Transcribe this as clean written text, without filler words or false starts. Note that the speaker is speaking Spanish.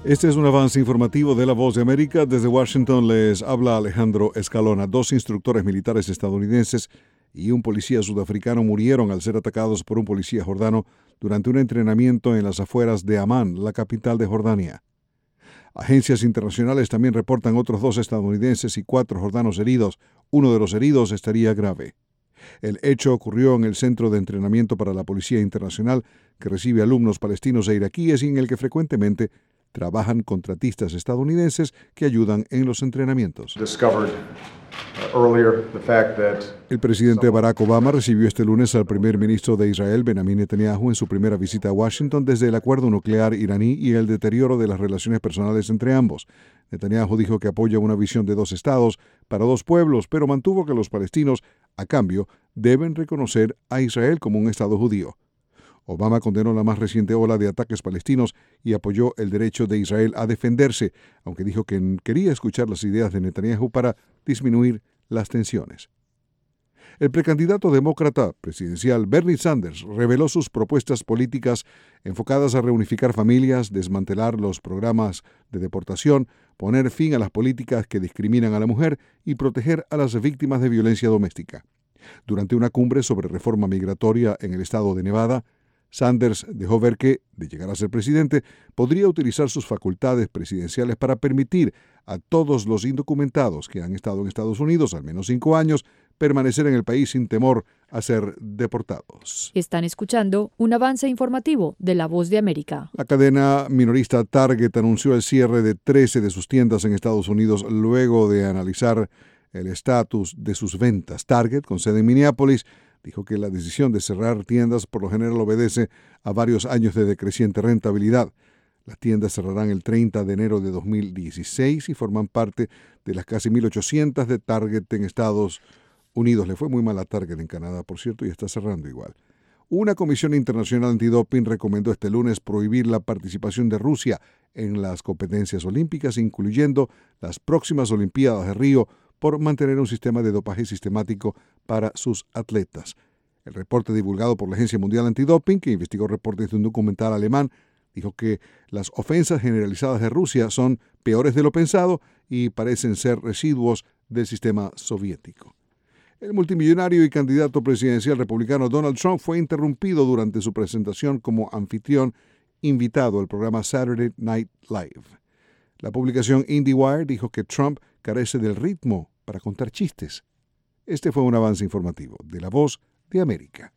Este es un avance informativo de La Voz de América. Desde Washington les habla Alejandro Escalona. 2 instructores militares estadounidenses y un policía sudafricano murieron al ser atacados por un policía jordano durante un entrenamiento en las afueras de Amán, la capital de Jordania. Agencias internacionales también reportan otros 2 estadounidenses y 4 jordanos heridos. Uno de los heridos estaría grave. El hecho ocurrió en el Centro de Entrenamiento para la Policía Internacional, que recibe alumnos palestinos e iraquíes y en el que frecuentemente trabajan contratistas estadounidenses que ayudan en los entrenamientos. El presidente Barack Obama recibió este lunes al primer ministro de Israel, Benjamin Netanyahu, en su primera visita a Washington desde el acuerdo nuclear iraní y el deterioro de las relaciones personales entre ambos. Netanyahu dijo que apoya una visión de 2 estados para 2 pueblos, pero mantuvo que los palestinos, a cambio, deben reconocer a Israel como un estado judío. Obama condenó la más reciente ola de ataques palestinos y apoyó el derecho de Israel a defenderse, aunque dijo que quería escuchar las ideas de Netanyahu para disminuir las tensiones. El precandidato demócrata presidencial Bernie Sanders reveló sus propuestas políticas enfocadas a reunificar familias, desmantelar los programas de deportación, poner fin a las políticas que discriminan a la mujer y proteger a las víctimas de violencia doméstica. Durante una cumbre sobre reforma migratoria en el estado de Nevada, Sanders dejó ver que, de llegar a ser presidente, podría utilizar sus facultades presidenciales para permitir a todos los indocumentados que han estado en Estados Unidos al menos 5 años permanecer en el país sin temor a ser deportados. Están escuchando un avance informativo de La Voz de América. La cadena minorista Target anunció el cierre de 13 de sus tiendas en Estados Unidos luego de analizar el estatus de sus ventas. Target, con sede en Minneapolis, dijo que la decisión de cerrar tiendas por lo general obedece a varios años de decreciente rentabilidad. Las tiendas cerrarán el 30 de enero de 2016 y forman parte de las casi 1,800 de Target en Estados Unidos. Le fue muy mal a Target en Canadá, por cierto, y está cerrando igual. Una comisión internacional antidoping recomendó este lunes prohibir la participación de Rusia en las competencias olímpicas, incluyendo las próximas Olimpiadas de Río, por mantener un sistema de dopaje sistemático para sus atletas. El reporte divulgado por la Agencia Mundial Antidoping, que investigó reportes de un documental alemán, dijo que las ofensas generalizadas de Rusia son peores de lo pensado y parecen ser residuos del sistema soviético. El multimillonario y candidato presidencial republicano Donald Trump fue interrumpido durante su presentación como anfitrión invitado al programa Saturday Night Live. La publicación IndieWire dijo que Trump carece del ritmo para contar chistes. Este fue un avance informativo de La Voz de América.